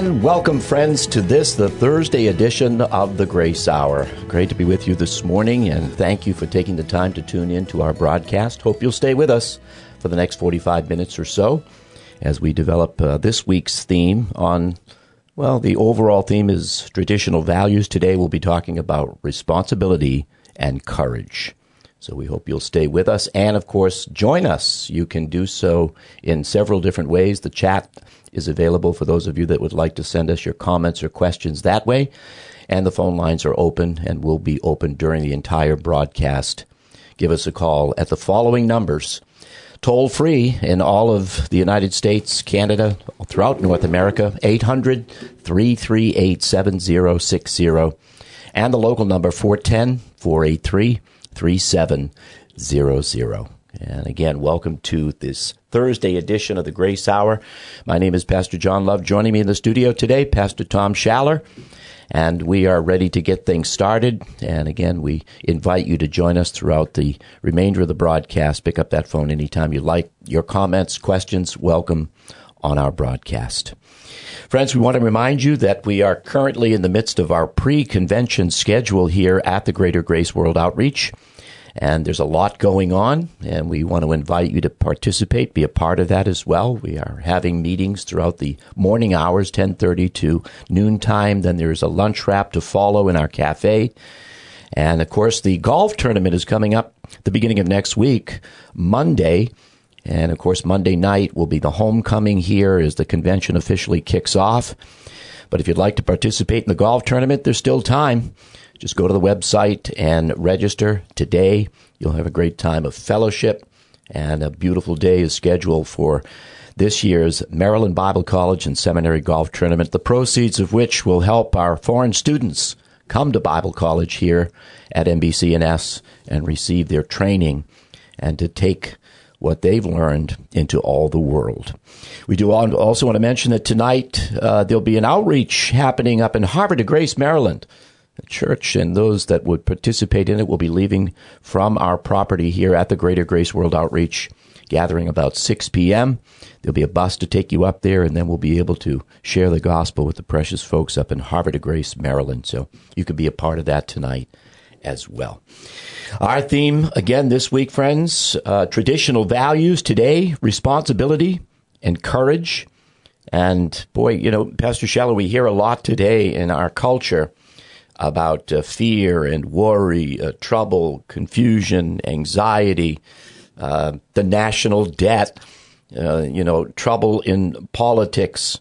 And welcome, friends, to this, the Thursday edition of the Grace Hour. Great to be with you this morning, and thank you for taking the time to tune in to our broadcast. Hope you'll stay with us for the next 45 minutes or so as we develop this week's theme on, well, the overall theme is traditional values. Today we'll be talking about responsibility and courage. So we hope you'll stay with us and, of course, join us. You can do so in several different ways. The chat is available for those of you that would like to send us your comments or questions that way. And the phone lines are open and will be open during the entire broadcast. Give us a call at the following numbers. Toll free in all of the United States, Canada, throughout North America, 800-338-7060. And the local number, 410-483-3700. And again, welcome to this Thursday edition of the Grace Hour. My name is Pastor John Love. Joining me in the studio today, Pastor Tom Schaller. And we are ready to get things started. And again, we invite you to join us throughout the remainder of the broadcast. Pick up that phone anytime you like. Your comments, questions, welcome on our broadcast. Friends, we want to remind you that we are currently in the midst of our pre-convention schedule here at the Greater Grace World Outreach. And there's a lot going on, and we want to invite you to participate, be a part of that as well. We are having meetings throughout the morning hours, 10:30 to noontime. Then there's a lunch wrap to follow in our cafe. And, of course, the golf tournament is coming up the beginning of next week, Monday. And, of course, Monday night will be the homecoming here as the convention officially kicks off. But if you'd like to participate in the golf tournament, there's still time. Just go to the website and register today. You'll have a great time of fellowship, and a beautiful day is scheduled for this year's Maryland Bible College and Seminary Golf Tournament, the proceeds of which will help our foreign students come to Bible College here at MBC&S and receive their training and to take what they've learned into all the world. We do also want to mention that tonight there'll be an outreach happening up in Havre de Grace, Maryland. The church and those that would participate in it will be leaving from our property here at the Greater Grace World Outreach, gathering about 6 p.m. There'll be a bus to take you up there, and then we'll be able to share the gospel with the precious folks up in Havre de Grace, Maryland. So you could be a part of that tonight as well. Our theme, again, this week, friends, traditional values. Today, responsibility and courage. And, boy, you know, Pastor Schaller, we hear a lot today in our culture about fear and worry, trouble, confusion, anxiety, the national debt, trouble in politics.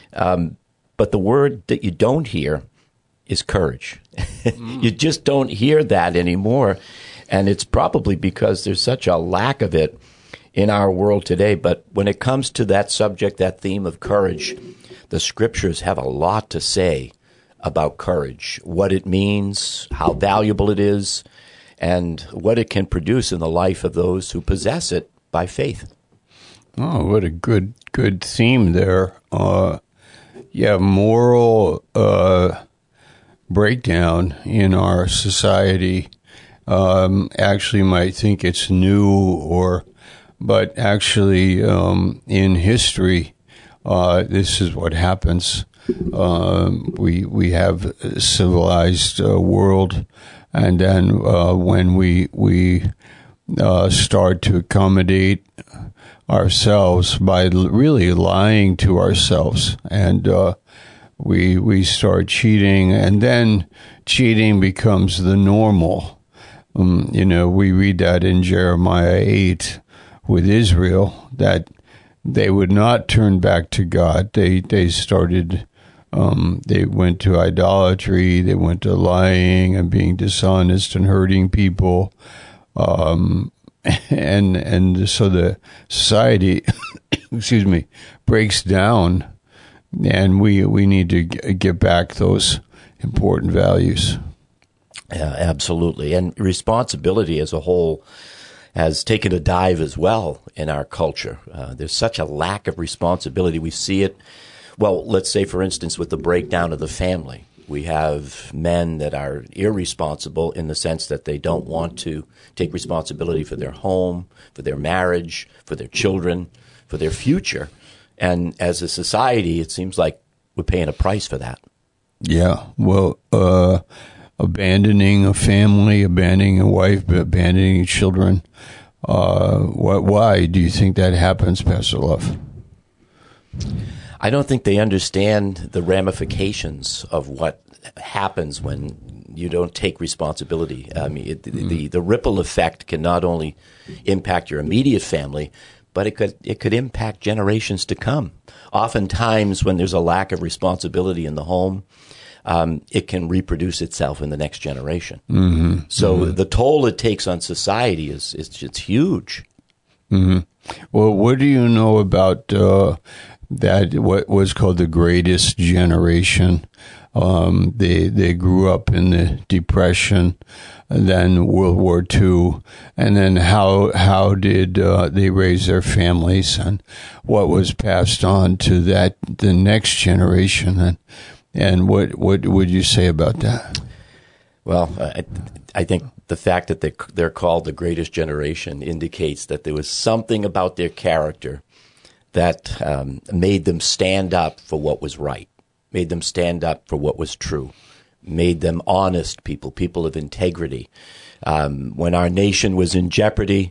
But the word that you don't hear is courage. You just don't hear that anymore. And it's probably because there's such a lack of it in our world today. But when it comes to that subject, that theme of courage, the scriptures have a lot to say about courage, what it means, how valuable it is, and what it can produce in the life of those who possess it by faith. Oh, what a good theme there. Moral breakdown in our society. Actually might think it's new, but actually in history, this is what happens. We have a civilized world, and then when we start to accommodate ourselves by really lying to ourselves, and we start cheating, and then cheating becomes the normal. We read that in Jeremiah 8 with Israel, that they would not turn back to God. They started. They went to idolatry, they went to lying and being dishonest and hurting people. And so the society, breaks down, and we need to get back those important values. Yeah, absolutely. And responsibility as a whole has taken a dive as well in our culture. There's such a lack of responsibility. We see it. Well, let's say, for instance, with the breakdown of the family. We have men that are irresponsible in the sense that they don't want to take responsibility for their home, for their marriage, for their children, for their future. And as a society, it seems like we're paying a price for that. Yeah. Well, abandoning a family, abandoning a wife, abandoning children. Why do you think that happens, Pastor Love? I don't think they understand the ramifications of what happens when you don't take responsibility. I mean, the ripple effect can not only impact your immediate family, but it could impact generations to come. Oftentimes, when there's a lack of responsibility in the home, it can reproduce itself in the next generation. Mm-hmm. So the toll it takes on society it's huge. Mm-hmm. Well, what do you know about that? What was called the Greatest Generation? They grew up in the Depression, then World War II, and then how did they raise their families, and what was passed on to the next generation, and what would you say about that? Well, I think the fact that they're called the Greatest Generation indicates that there was something about their character that made them stand up for what was right, made them stand up for what was true, made them honest people of integrity. When our nation was in jeopardy,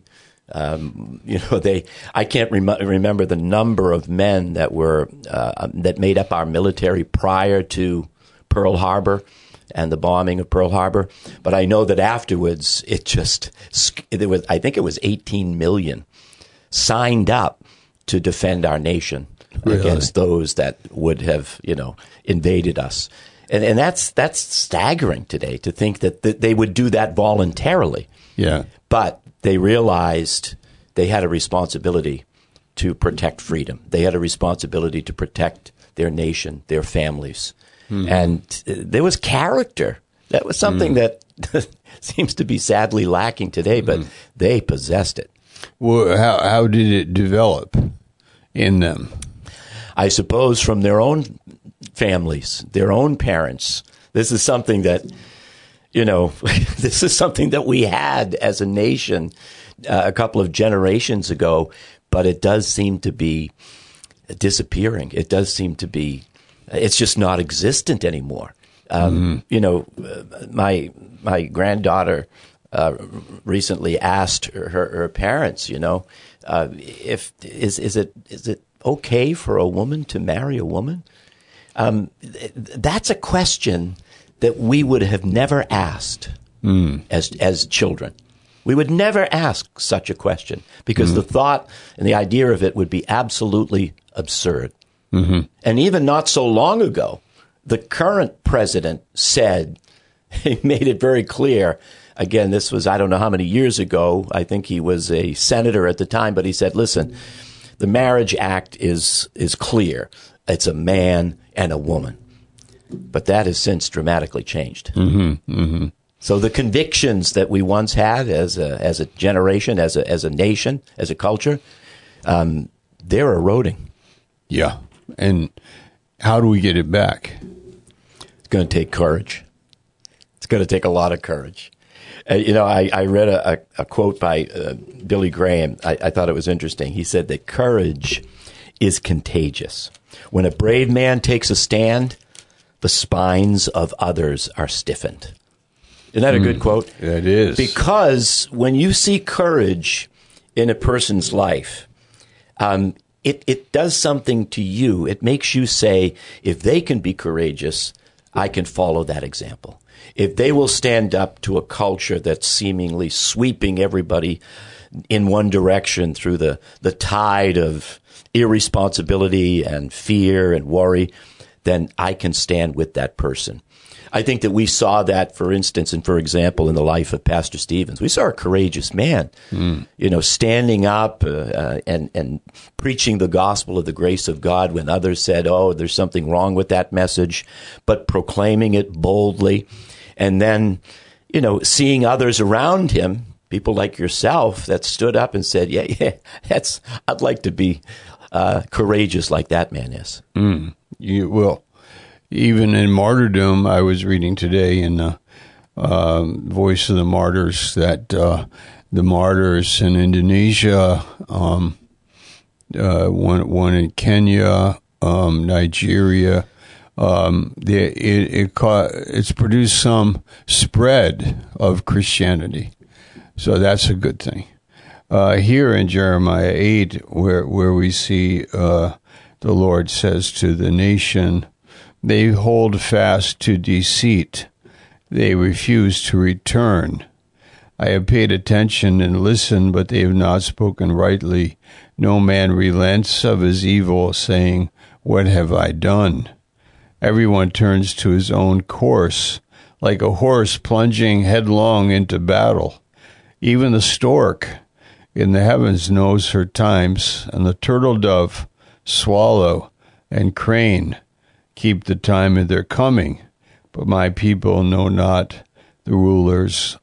I can't remember the number of men that made up our military prior to Pearl Harbor and the bombing of Pearl Harbor, but I know that afterwards I think it was 18 million signed up to defend our nation against those that would have, invaded us. And that's staggering today to think that they would do that voluntarily. Yeah. But they realized they had a responsibility to protect freedom. They had a responsibility to protect their nation, their families. Mm-hmm. And there was character. That was something that seems to be sadly lacking today, but they possessed it. Well, how did it develop in them? I suppose from their own families, their own parents. This is something that, this is something that we had as a nation a couple of generations ago, but it does seem to be disappearing. It does seem to be, it's just not existent anymore. My granddaughter recently asked her parents, if is it okay for a woman to marry a woman? That's a question that we would have never asked as children. We would never ask such a question because the thought and the idea of it would be absolutely absurd. Mm-hmm. And even not so long ago, the current president said, he made it very clear. Again, this was, I don't know how many years ago. I think he was a senator at the time, but he said, listen, the Marriage Act is clear. It's a man and a woman. But that has since dramatically changed. Mm-hmm, mm-hmm. So the convictions that we once had as a generation, as a nation, as a culture, they're eroding. Yeah. And how do we get it back? It's going to take courage. It's going to take a lot of courage. I read a quote by Billy Graham. I thought it was interesting. He said that courage is contagious. When a brave man takes a stand, the spines of others are stiffened. Isn't that a good quote? It is. Because when you see courage in a person's life, it does something to you. It makes you say, if they can be courageous, I can follow that example. If they will stand up to a culture that's seemingly sweeping everybody in one direction through the tide of irresponsibility and fear and worry, then I can stand with that person. I think that we saw that, for instance, and for example, in the life of Pastor Stevens. We saw a courageous man, standing up and preaching the gospel of the grace of God when others said, oh, there's something wrong with that message, but proclaiming it boldly. And then, seeing others around him, people like yourself, that stood up and said, I'd like to be courageous like that man is. You will. Even in martyrdom, I was reading today in Voice of the Martyrs that the martyrs in Indonesia, one in Kenya, Nigeria, it's produced some spread of Christianity. So that's a good thing. Here in Jeremiah 8, where we see the Lord says to the nation, they hold fast to deceit. They refuse to return. I have paid attention and listened, but they have not spoken rightly. No man relents of his evil, saying, what have I done? Everyone turns to his own course, like a horse plunging headlong into battle. Even the stork in the heavens knows her times, and the turtle dove, swallow, and crane keep the time of their coming. But my people know not the rules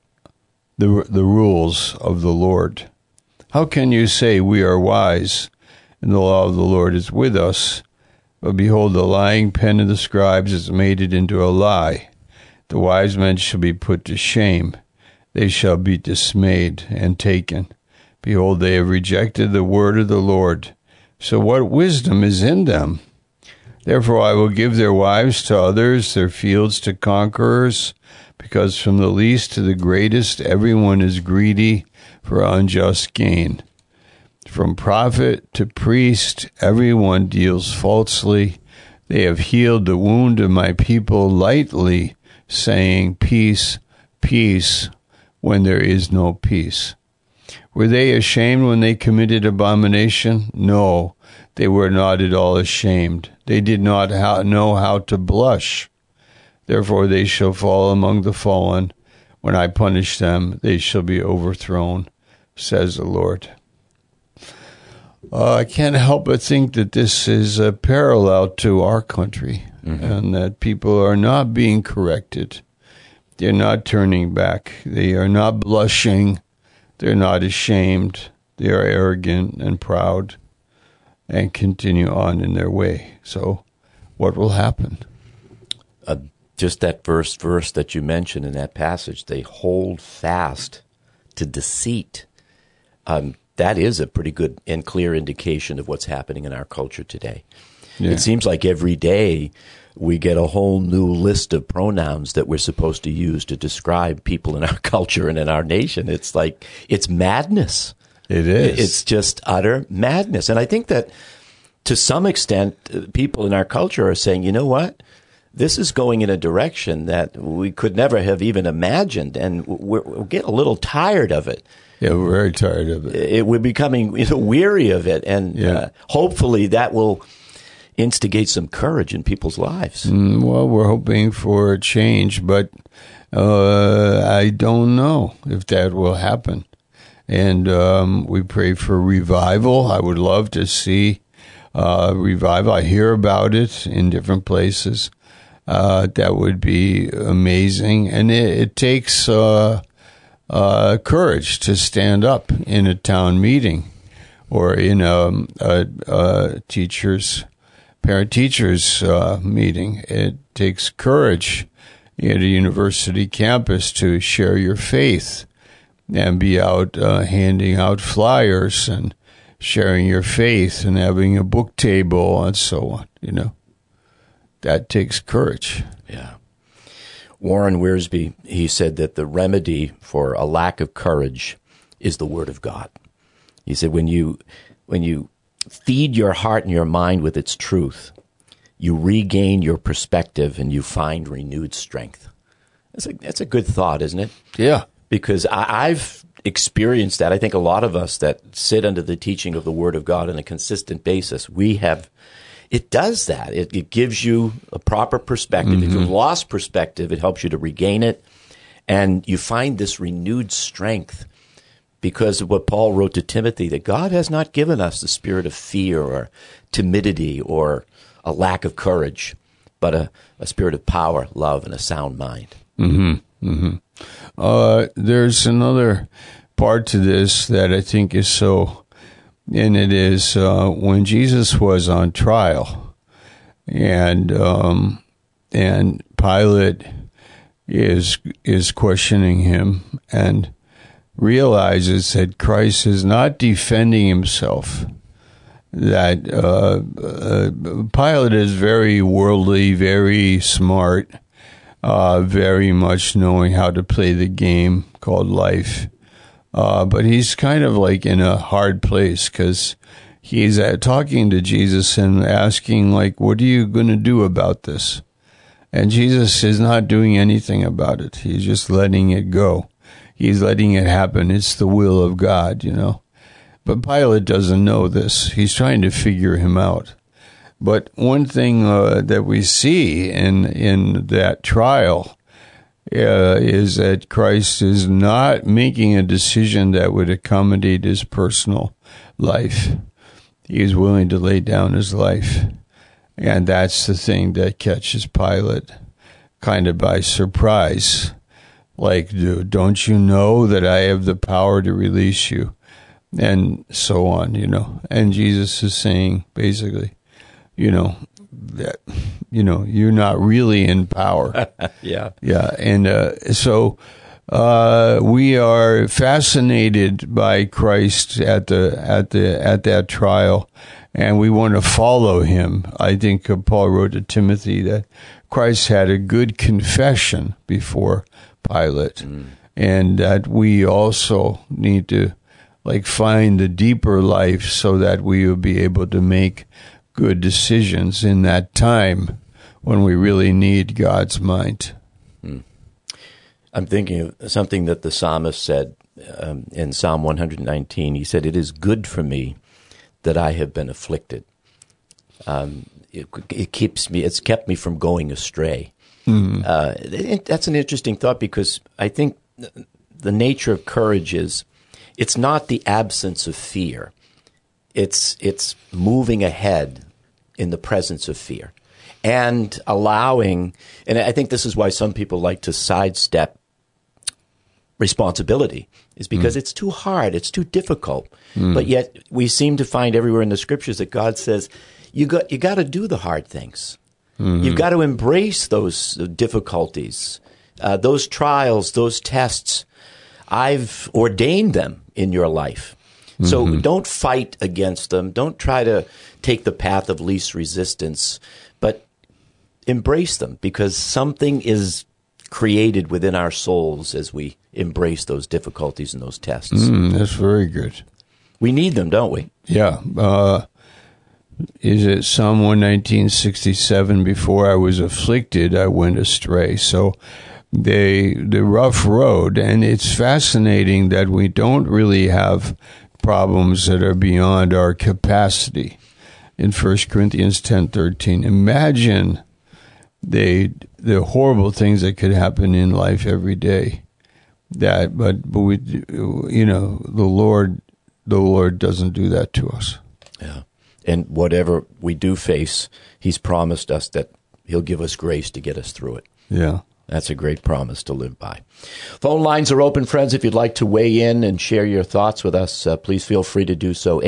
of the Lord. How can you say we are wise, and the law of the Lord is with us? But behold, the lying pen of the scribes has made it into a lie. The wise men shall be put to shame. They shall be dismayed and taken. Behold, they have rejected the word of the Lord. So what wisdom is in them? Therefore I will give their wives to others, their fields to conquerors, because from the least to the greatest everyone is greedy for unjust gain. From prophet to priest, everyone deals falsely. They have healed the wound of my people lightly, saying, peace, peace, when there is no peace. Were they ashamed when they committed abomination? No, they were not at all ashamed. They did not know how to blush. Therefore they shall fall among the fallen. When I punish them, they shall be overthrown, says the Lord. I can't help but think that this is a parallel to our country, and that people are not being corrected. They're not turning back. They are not blushing. They're not ashamed. They are arrogant and proud and continue on in their way. So what will happen? Just that verse that you mentioned in that passage, they hold fast to deceit. That is a pretty good and clear indication of what's happening in our culture today. Yeah. It seems like every day we get a whole new list of pronouns that we're supposed to use to describe people in our culture and in our nation. It's like, it's madness. It is. It's just utter madness. And I think that to some extent, people in our culture are saying, you know what? This is going in a direction that we could never have even imagined, and we're getting a little tired of it. Yeah, we're very tired of it. We're becoming weary of it, and hopefully that will instigate some courage in people's lives. Well, we're hoping for a change, but I don't know if that will happen. And we pray for revival. I would love to see revival. I hear about it in different places. That would be amazing. And it takes courage to stand up in a town meeting or in a parent-teachers meeting. It takes courage at a university campus to share your faith and be out handing out flyers and sharing your faith and having a book table and so on, That takes courage. Yeah. Warren Wiersbe, he said that the remedy for a lack of courage is the Word of God. He said when you feed your heart and your mind with its truth, you regain your perspective and you find renewed strength. That's a good thought, isn't it? Yeah. Because I've experienced that. I think a lot of us that sit under the teaching of the Word of God on a consistent basis, it does that. It gives you a proper perspective. Mm-hmm. If you've lost perspective, it helps you to regain it. And you find this renewed strength because of what Paul wrote to Timothy, that God has not given us the spirit of fear or timidity or a lack of courage, but a spirit of power, love, and a sound mind. Mm-hmm. Mm-hmm. There's another part to this that I think is so... And it is when Jesus was on trial, and Pilate is questioning him and realizes that Christ is not defending himself, that Pilate is very worldly, very smart, very much knowing how to play the game called life. But he's kind of like in a hard place because he's talking to Jesus and asking, like, what are you going to do about this? And Jesus is not doing anything about it. He's just letting it go. He's letting it happen. It's the will of God, you know. But Pilate doesn't know this. He's trying to figure him out. But one thing that we see in that trial is that Christ is not making a decision that would accommodate his personal life. He is willing to lay down his life. And that's the thing that catches Pilate kind of by surprise. Like, don't you know that I have the power to release you? And so on, you know. And Jesus is saying, basically, you know, that, you know, you're not really in power. Yeah. Yeah. And so we are fascinated by Christ at that trial, and we want to follow him. I think Paul wrote to Timothy that Christ had a good confession before Pilate, and that we also need to like find the deeper life so that we will be able to make good decisions in that time when we really need God's mind. I'm thinking of something that the psalmist said in Psalm 119. He said, "It is good for me that I have been afflicted. It's kept me from going astray." That's an interesting thought, because I think the nature of courage is, it's not the absence of fear. It's moving ahead in the presence of fear and allowing, and I think this is why some people like to sidestep responsibility, is because it's too hard, it's too difficult. But yet we seem to find everywhere in the scriptures that God says, you got to do the hard things. You've got to embrace those difficulties, those trials, those tests. I've ordained them in your life. So don't fight against them. Don't try to take the path of least resistance, but embrace them, because something is created within our souls as we embrace those difficulties and those tests. That's very good. We need them, don't we? Yeah. Is it Psalm 119:67? Before I was afflicted, I went astray. So the rough road, and it's fascinating that we don't really have problems that are beyond our capacity. In 1 Corinthians 10:13, imagine the horrible things that could happen in life every day. But we, you know, the Lord doesn't do that to us. Yeah. And whatever we do face, he's promised us that he'll give us grace to get us through it. Yeah. That's a great promise to live by. Phone lines are open, friends. If you'd like to weigh in and share your thoughts with us, please feel free to do so.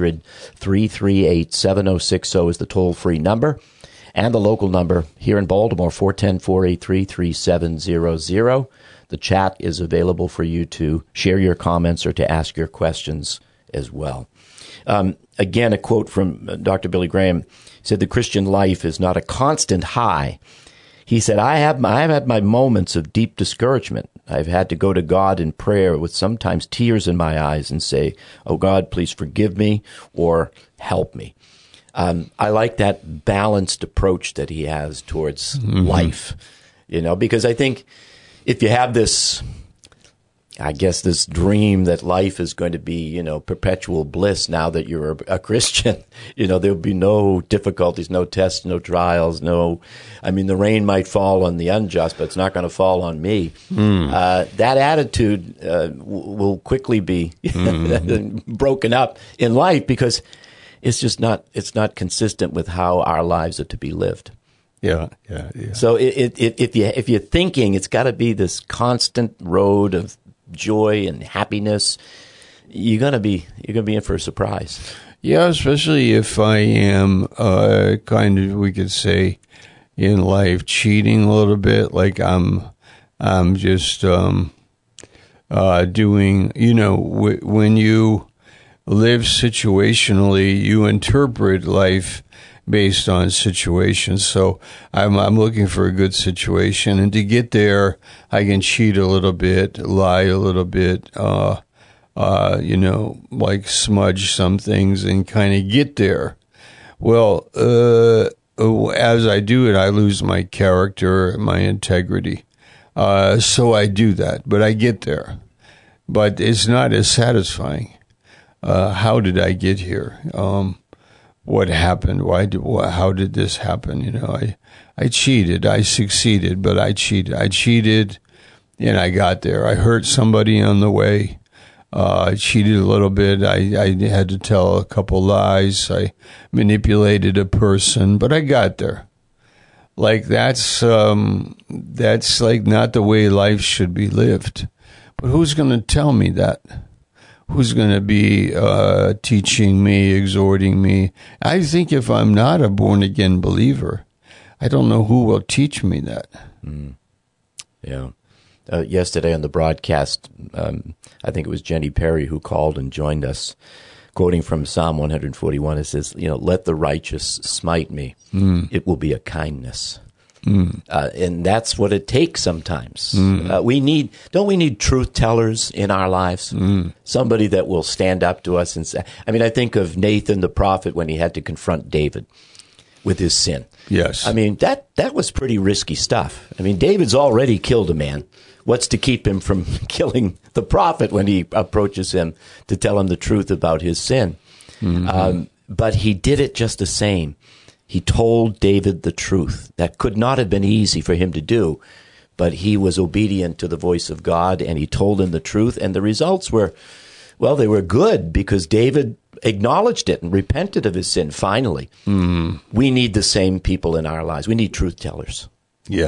800-338-7060 is the toll-free number. And the local number here in Baltimore, 410-483-3700. The chat is available for you to share your comments or to ask your questions as well. Again, a quote from Dr. Billy Graham. He said, "The Christian life is not a constant high." He said, I have had my moments of deep discouragement. I've had to go to God in prayer with sometimes tears in my eyes and say, "Oh God, please forgive me," or "Help me." I like that balanced approach that he has towards life, you know, because I think if you have this, I guess, this dream that life is going to be, you know, perpetual bliss now that you're a Christian, you know, there'll be no difficulties, no tests, no trials, the rain might fall on the unjust, but it's not going to fall on me. That attitude will quickly be broken up in life, because it's not consistent with how our lives are to be lived. Yeah. So if you're thinking it's got to be this constant road of joy and happiness, you're gonna be in for a surprise. Yeah, especially if I am kind of, we could say, in life cheating a little bit, like I'm just doing, you know, when you live situationally. You interpret life based on situations. So I'm looking for a good situation, and to get there, I can cheat a little bit, lie a little bit, like smudge some things and kind of get there. Well, as I do it, I lose my character, my integrity. So I do that, but I get there. But it's not as satisfying. How did I get here? What happened? How did this happen? I cheated. I succeeded, but I cheated. I cheated, and I got there. I hurt somebody on the way. I cheated a little bit. I had to tell a couple lies. I manipulated a person, but I got there. Like that's like not the way life should be lived. But who's going to tell me that? Who's going to be teaching me, exhorting me? I think if I'm not a born-again believer, I don't know who will teach me that. Yeah. Yesterday on the broadcast, I think it was Jenny Perry who called and joined us, quoting from Psalm 141. It says, let the righteous smite me. It will be a kindness. And that's what it takes sometimes. Don't we need truth tellers in our lives? Somebody that will stand up to us and say, I think of Nathan the prophet when he had to confront David with his sin. Yes. That was pretty risky stuff. David's already killed a man. What's to keep him from killing the prophet when he approaches him to tell him the truth about his sin? But he did it just the same. He told David the truth. That could not have been easy for him to do, but he was obedient to the voice of God, and he told him the truth, and the results were, they were good because David acknowledged it and repented of his sin finally. We need the same people in our lives. We need truth tellers. Yeah.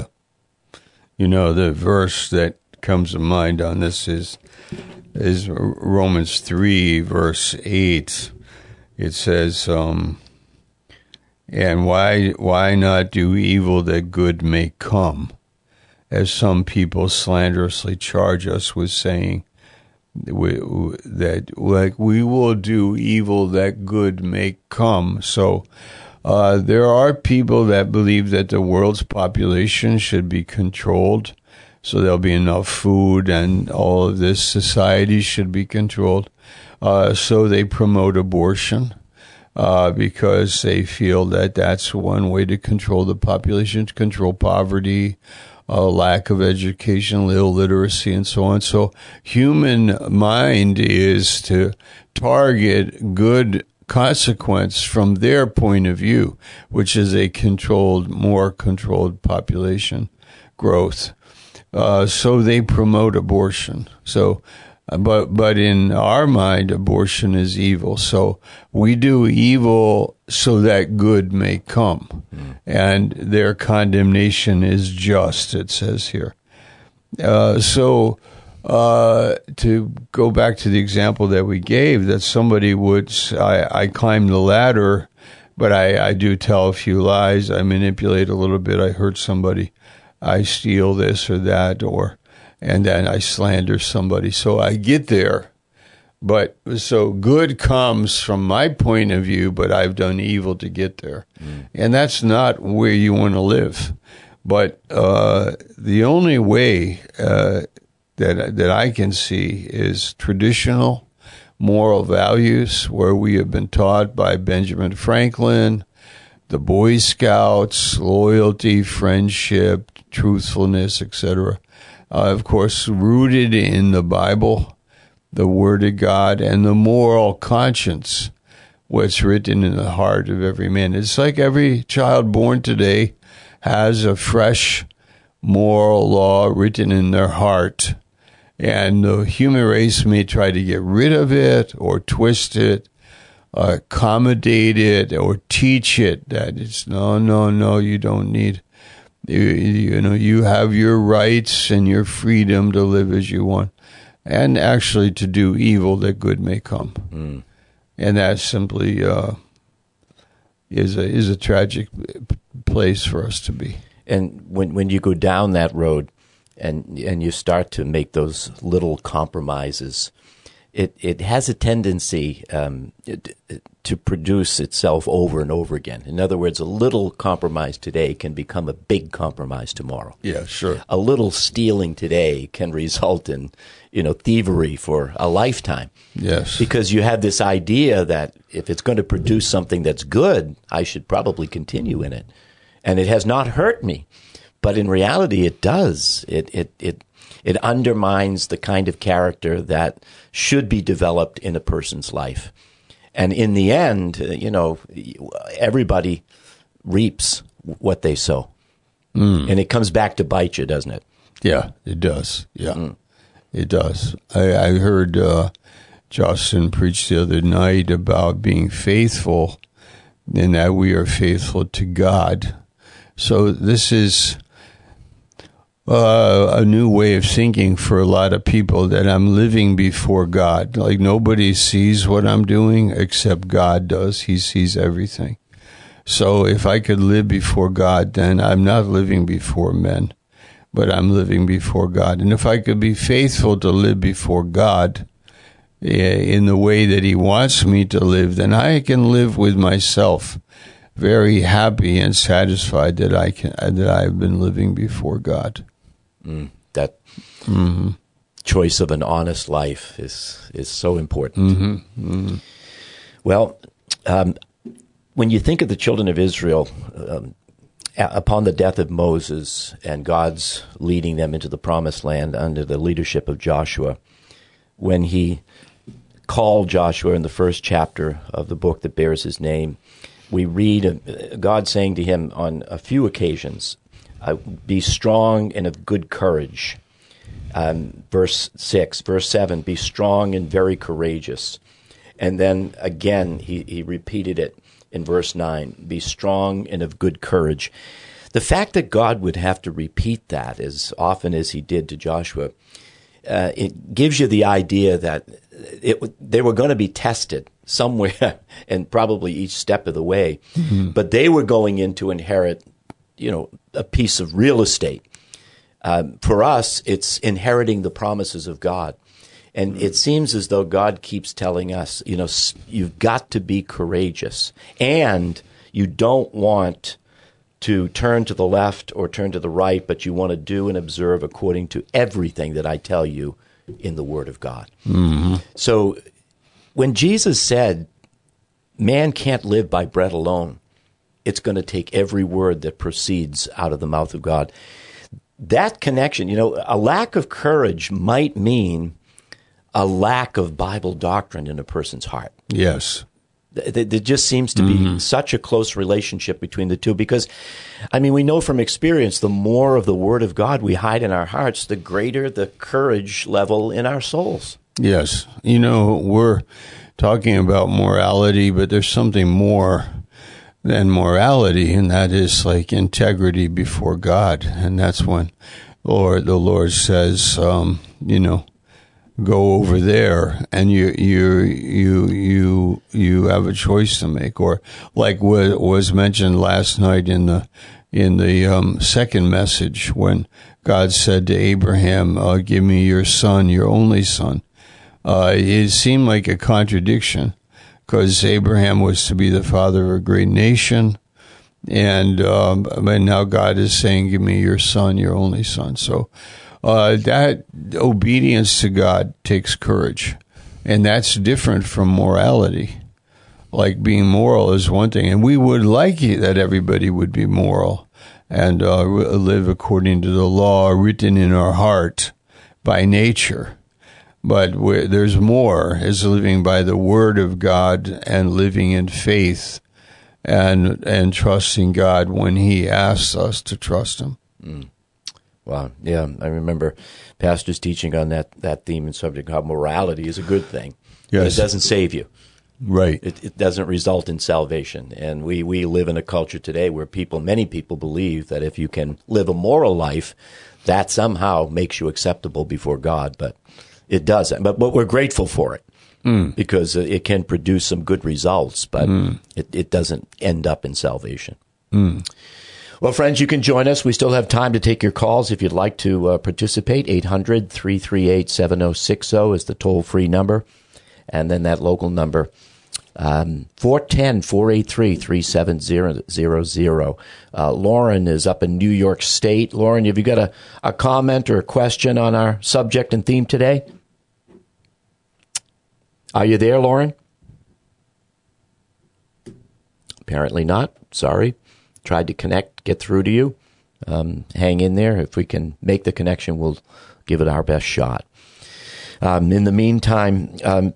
The verse that comes to mind on this is Romans 3, verse 8. It says, and why not do evil that good may come? As some people slanderously charge us with saying that we will do evil that good may come. So there are people that believe that the world's population should be controlled, so there'll be enough food and all of this society should be controlled. So they promote abortion. Because they feel that that's one way to control the population, to control poverty, lack of education, illiteracy, and so on. So human mind is to target good consequence from their point of view, which is a more controlled population growth. So they promote abortion. So But in our mind, abortion is evil. So we do evil so that good may come. And their condemnation is just, it says here. So to go back to the example that we gave, that somebody I climb the ladder, but I do tell a few lies. I manipulate a little bit. I hurt somebody. I steal this or that, and then I slander somebody. So I get there. But so good comes from my point of view, but I've done evil to get there. And that's not where you want to live. But the only way that I can see is traditional moral values, where we have been taught by Benjamin Franklin, the Boy Scouts, loyalty, friendship, truthfulness, etc. Of course, rooted in the Bible, the Word of God, and the moral conscience, what's written in the heart of every man. It's like every child born today has a fresh moral law written in their heart. And the human race may try to get rid of it or twist it, accommodate it, or teach it that it's no, you don't need. You have your rights and your freedom to live as you want, and actually to do evil that good may come. And that simply is a tragic place for us to be. And when you go down that road and you start to make those little compromises, it has a tendency to produce itself over and over again. In other words, a little compromise today can become a big compromise tomorrow. Yeah, sure. A little stealing today can result in, thievery for a lifetime. Yes. Because you have this idea that if it's going to produce something that's good, I should probably continue in it. And it has not hurt me. But in reality, it does. It undermines the kind of character that should be developed in a person's life. And in the end, everybody reaps what they sow. And it comes back to bite you, doesn't it? Yeah, it does. Yeah, it does. I heard Justin preach the other night about being faithful and that we are faithful to God. So this is a new way of thinking for a lot of people, that I'm living before God. Like, nobody sees what I'm doing except God does. He sees everything. So if I could live before God, then I'm not living before men, but I'm living before God. And if I could be faithful to live before God in the way that He wants me to live, then I can live with myself very happy and satisfied that I've been living before God. That choice of an honest life is so important. Well, when you think of the children of Israel, upon the death of Moses and God's leading them into the promised land under the leadership of Joshua, when He called Joshua in the first chapter of the book that bears his name, we read God saying to him on a few occasions, be strong and of good courage. Verse 6, verse 7, be strong and very courageous. And then again, he repeated it in verse 9, be strong and of good courage. The fact that God would have to repeat that as often as He did to Joshua, it gives you the idea that they were going to be tested somewhere, and probably each step of the way. But they were going in to inherit, a piece of real estate. For us, it's inheriting the promises of God. And it seems as though God keeps telling us, you've got to be courageous. And you don't want to turn to the left or turn to the right, but you want to do and observe according to everything that I tell you in the Word of God. So when Jesus said, man can't live by bread alone, it's going to take every word that proceeds out of the mouth of God. That connection, a lack of courage might mean a lack of Bible doctrine in a person's heart. Yes. There just seems to be such a close relationship between the two because, we know from experience, the more of the Word of God we hide in our hearts, the greater the courage level in our souls. Yes. We're talking about morality, but there's something more than morality, and that is like integrity before God. And that's when the Lord says, go over there, and you have a choice to make, or like what was mentioned last night in the second message when God said to Abraham, "Give me your son, your only son." It seemed like a contradiction because Abraham was to be the father of a great nation, and now God is saying, "Give me your son, your only son." So. That obedience to God takes courage, and that's different from morality. Like being moral is one thing, and we would like that everybody would be moral and live according to the law written in our heart by nature. But there's more, is living by the Word of God and living in faith and trusting God when He asks us to trust Him. Wow. Yeah, I remember pastors teaching on that theme and subject, how morality is a good thing. Yes. But it doesn't save you. Right. It doesn't result in salvation. And we live in a culture today where many people believe that if you can live a moral life, that somehow makes you acceptable before God. But it doesn't. But we're grateful for it because it can produce some good results, but it doesn't end up in salvation. Well, friends, you can join us. We still have time to take your calls if you'd like to participate. 800-338-7060 is the toll-free number. and then that local number, 410-483-3700. Lauren is up in New York State. Lauren, have you got a comment or a question on our subject and theme today? Are you there, Lauren? Apparently not. Sorry. Tried to get through to you. Hang in there. If we can make the connection, we'll give it our best shot. In the meantime,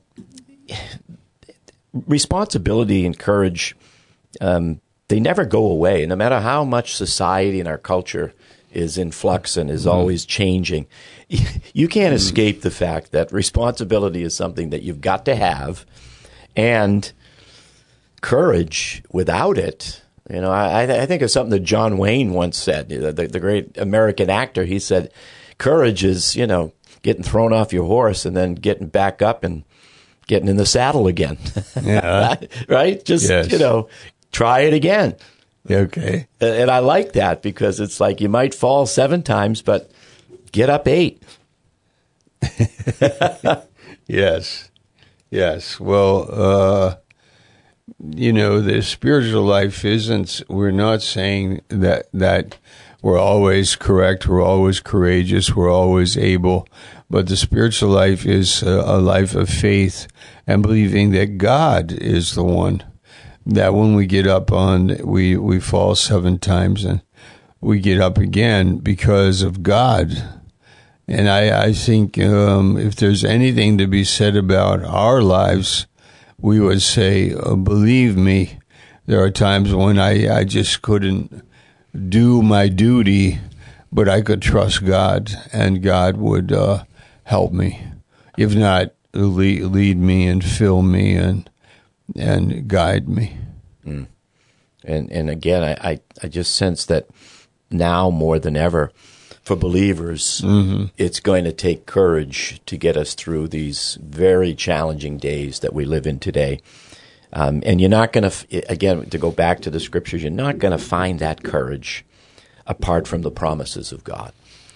responsibility and courage, they never go away. No matter how much society and our culture is in flux and is always changing, you can't escape the fact that responsibility is something that you've got to have, and courage without it. I think of something that John Wayne once said, the great American actor. He said, courage is, getting thrown off your horse and then getting back up and getting in the saddle again. Yeah. Right? Just, yes. Try it again. Okay. And I like that because it's like you might fall 7 times, but get up 8. Yes. Yes. Well, the spiritual life we're not saying that we're always correct, we're always courageous, we're always able, but the spiritual life is a life of faith and believing that God is the one that when we get up we fall 7 times and we get up again because of God. And I think if there's anything to be said about our lives, we would say, believe me, there are times when I just couldn't do my duty, but I could trust God, and God would help me. If not, lead me and fill me and guide me. Mm. And again, I just sense that now more than ever, for believers, it's going to take courage to get us through these very challenging days that we live in today. And you're not going to, again, to go back to the scriptures, you're not going to find that courage apart from the promises of God.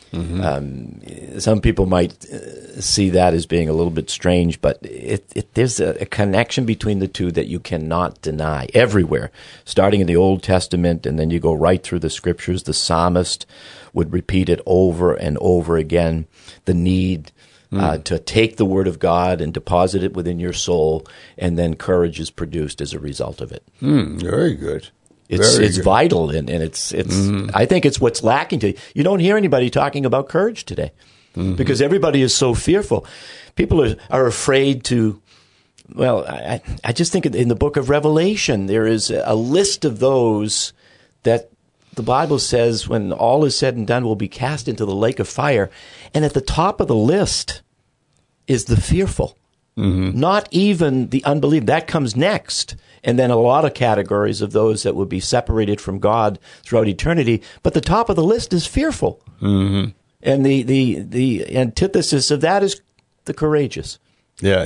Some people might see that as being a little bit strange, but there's a connection between the two that you cannot deny everywhere, starting in the Old Testament, and then you go right through the scriptures. The psalmist would repeat it over and over again, the need to take the word of God and deposit it within your soul, and then courage is produced as a result of it. Very good. It's vital, and it's I think it's what's lacking today. You don't hear anybody talking about courage today because everybody is so fearful. People are afraid to. Well, I just think in the book of Revelation there is a list of those that the Bible says when all is said and done will be cast into the lake of fire, and at the top of the list is the fearful. Not even the unbelieving. That comes next. And then a lot of categories of those that will be separated from God throughout eternity. But the top of the list is fearful. And the antithesis of that is the courageous. Yeah.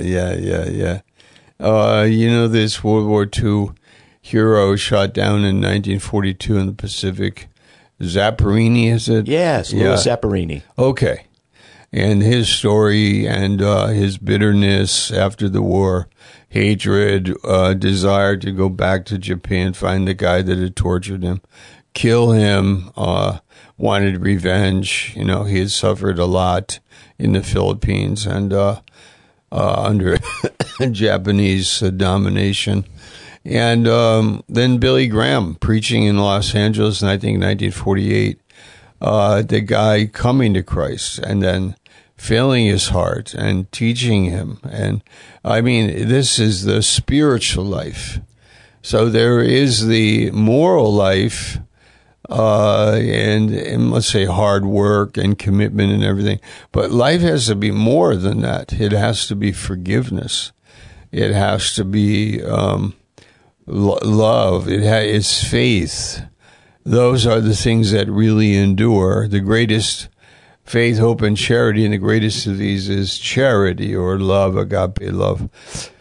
This World War II hero shot down in 1942 in the Pacific. Zapparini, is it? Yes, Louis Zapparini. Okay. And his story and his bitterness after the war, hatred, desire to go back to Japan, find the guy that had tortured him, kill him, wanted revenge. He had suffered a lot in the Philippines and under Japanese domination. And then Billy Graham preaching in Los Angeles in, I think, 1948, the guy coming to Christ and then filling his heart and teaching him. And I mean, this is the spiritual life. So there is the moral life, and let's say hard work and commitment and everything. But life has to be more than that. It has to be forgiveness. It has to be love. It's faith. Those are the things that really endure. The greatest faith, hope, and charity, and the greatest of these is charity or love, agape love.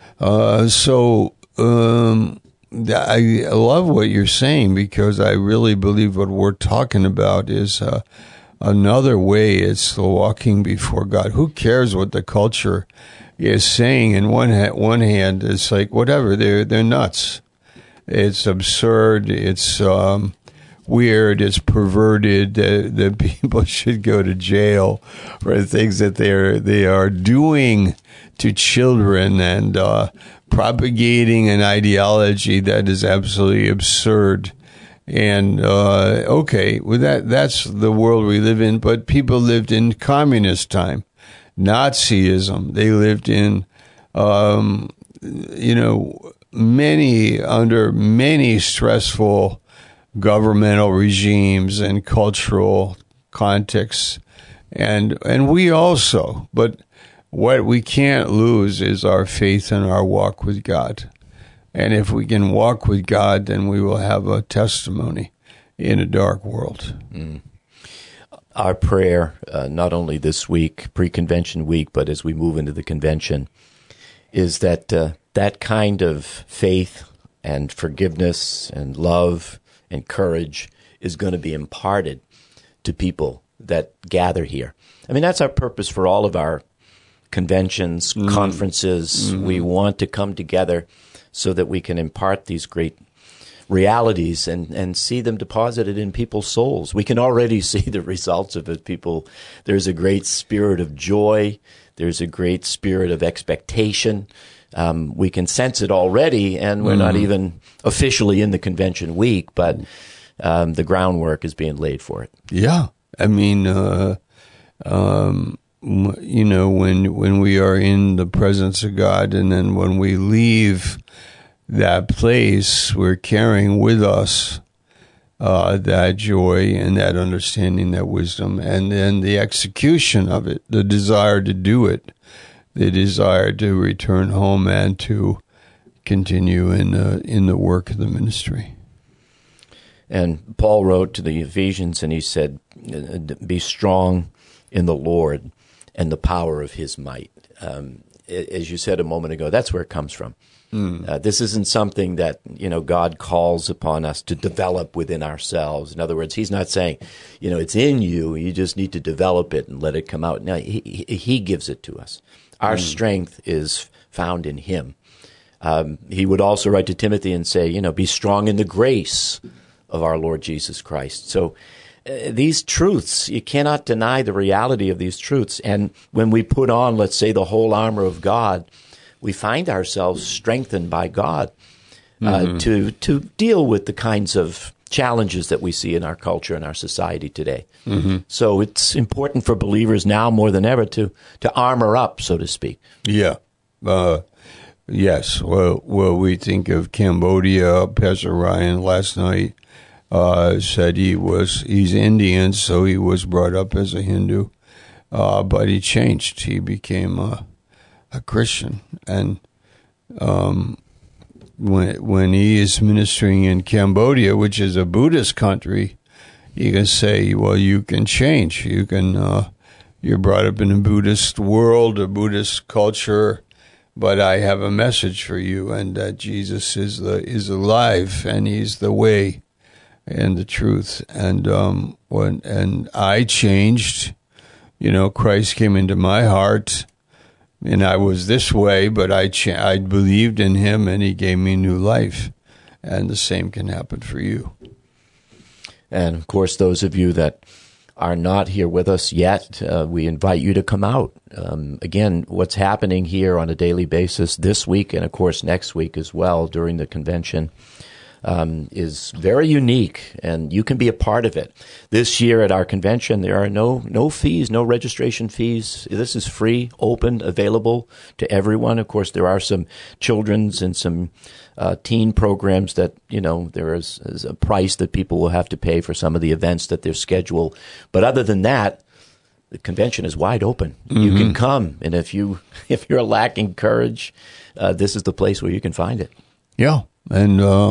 I love what you're saying because I really believe what we're talking about is another way. It's the walking before God. Who cares what the culture is saying in one hand, it's like, whatever, they're nuts. It's absurd. It's weird. It's perverted. The people should go to jail for the things that they are doing to children and propagating an ideology that is absolutely absurd. And okay, well that's the world we live in. But people lived in communist time, Nazism. They lived in, under many stressful governmental regimes and cultural contexts, and we also. But what we can't lose is our faith and our walk with God. And if we can walk with God, then we will have a testimony in a dark world. Our prayer, not only this week, pre-convention week, but as we move into the convention, is that that kind of faith and forgiveness and love and courage is going to be imparted to people that gather here. I mean, that's our purpose for all of our conventions, conferences. We want to come together so that we can impart these great realities and see them deposited in people's souls. We can already see the results of it. There's a great spirit of joy. There's a great spirit of expectation. We can sense it already, and we're not even officially in the convention week, but the groundwork is being laid for it. Yeah. I mean, when we are in the presence of God, and then when we leave that place, we're carrying with us that joy and that understanding, that wisdom, and then the execution of it, the desire to do it, the desire to return home and to continue in the work of the ministry. And Paul wrote to the Ephesians, and he said, be strong in the Lord and the power of his might. As you said a moment ago, that's where it comes from. This isn't something that, God calls upon us to develop within ourselves. In other words, he's not saying, it's in you. You just need to develop it and let it come out. No, he gives it to us. Our strength is found in him. He would also write to Timothy and say, be strong in the grace of our Lord Jesus Christ. So these truths, you cannot deny the reality of these truths. And when we put on, let's say, the whole armor of God, we find ourselves strengthened by God to deal with the kinds of challenges that we see in our culture and our society today. So it's important for believers now more than ever to armor up, so to speak. Yeah. Yes. Well, we think of Cambodia. Pastor Ryan last night said he's Indian, so he was brought up as a Hindu, but he changed. He became a Christian, and when he is ministering in Cambodia, which is a Buddhist country, you can say, well, you can change. You can you're brought up in a Buddhist world, a Buddhist culture, but I have a message for you, and that Jesus is alive, and he's the way and the truth. And when I changed, Christ came into my heart. And I was this way, but I believed in him, and he gave me new life. And the same can happen for you. And, of course, those of you that are not here with us yet, we invite you to come out. Again, what's happening here on a daily basis this week and, of course, next week as well during the convention is very unique, and you can be a part of it. This year at our convention, there are no fees, no registration fees. This is free, open, available to everyone. Of course, there are some children's and some teen programs that, there is a price that people will have to pay for some of the events that they're scheduled. But other than that, the convention is wide open. You can come, and if you're lacking courage, this is the place where you can find it. Yeah, and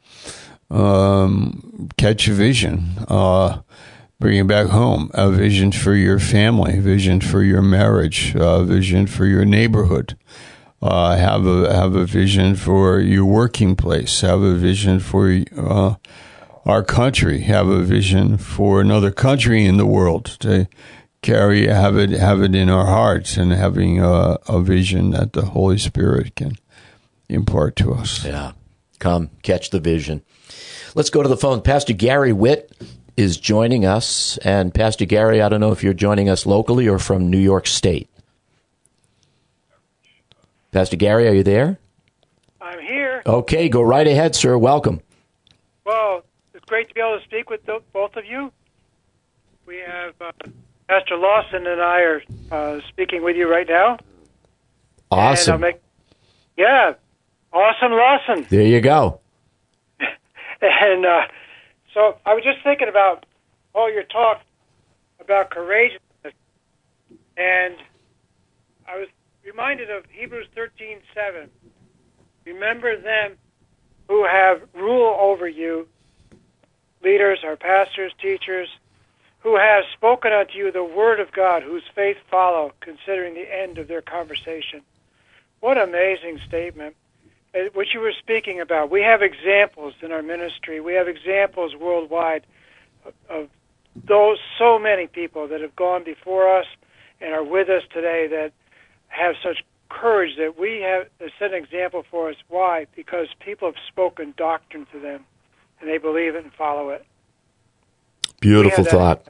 catch a vision, bring it back home, a vision for your family, vision for your marriage, vision for your neighborhood, have a vision for your working place, have a vision for our country, have a vision for another country in the world, to have it in our hearts, and having a vision that the Holy Spirit can impart to us. Yeah. Come, catch the vision. Let's go to the phone. Pastor Gary Witt is joining us. And Pastor Gary, I don't know if you're joining us locally or from New York State. Pastor Gary, are you there? I'm here. Okay, go right ahead, sir. Welcome. Well, it's great to be able to speak with both of you. We have Pastor Lawson and I are speaking with you right now. Awesome. Awesome Lawson. There you go. And so I was just thinking about all your talk about courageousness, and I was reminded of Hebrews 13:7. Remember them who have rule over you, leaders, our pastors, teachers, who have spoken unto you the word of God, whose faith follow, considering the end of their conversation. What an amazing statement. What you were speaking about. We have examples in our ministry. We have examples worldwide of those, so many people that have gone before us and are with us today that have such courage that we have set an example for us. Why? Because people have spoken doctrine to them, and they believe it and follow it. Beautiful thought.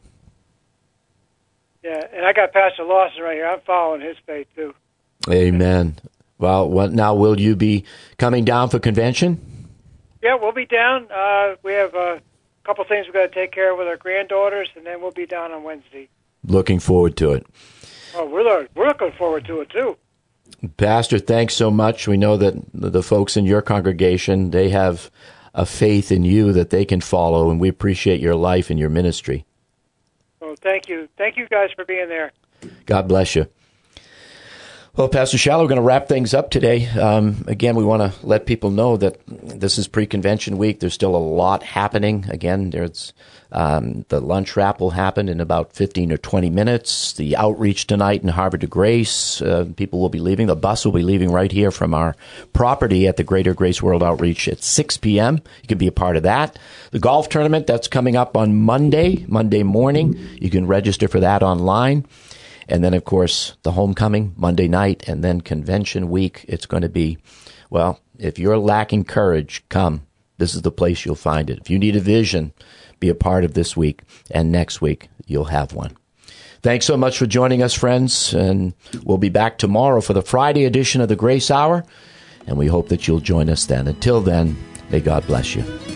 Yeah, and I got Pastor Lawson right here. I'm following his faith, too. Amen. Well, now will you be coming down for convention? Yeah, we'll be down. We have a couple things we've got to take care of with our granddaughters, and then we'll be down on Wednesday. Looking forward to it. Oh, we're looking forward to it, too. Pastor, thanks so much. We know that the folks in your congregation, they have a faith in you that they can follow, and we appreciate your life and your ministry. Oh, thank you. Thank you guys for being there. God bless you. Well, Pastor Schaller, we're going to wrap things up today. Again, we want to let people know that this is pre-convention week. There's still a lot happening. Again, there's the lunch wrap will happen in about 15 or 20 minutes. The outreach tonight in Harbor de Grace, people will be leaving. The bus will be leaving right here from our property at the Greater Grace World Outreach at 6 p.m. You can be a part of that. The golf tournament, that's coming up on Monday morning. You can register for that online. And then, of course, the homecoming Monday night, and then convention week. It's going to be, well, if you're lacking courage, come. This is the place you'll find it. If you need a vision, be a part of this week, and next week you'll have one. Thanks so much for joining us, friends, and we'll be back tomorrow for the Friday edition of the Grace Hour, and we hope that you'll join us then. Until then, may God bless you.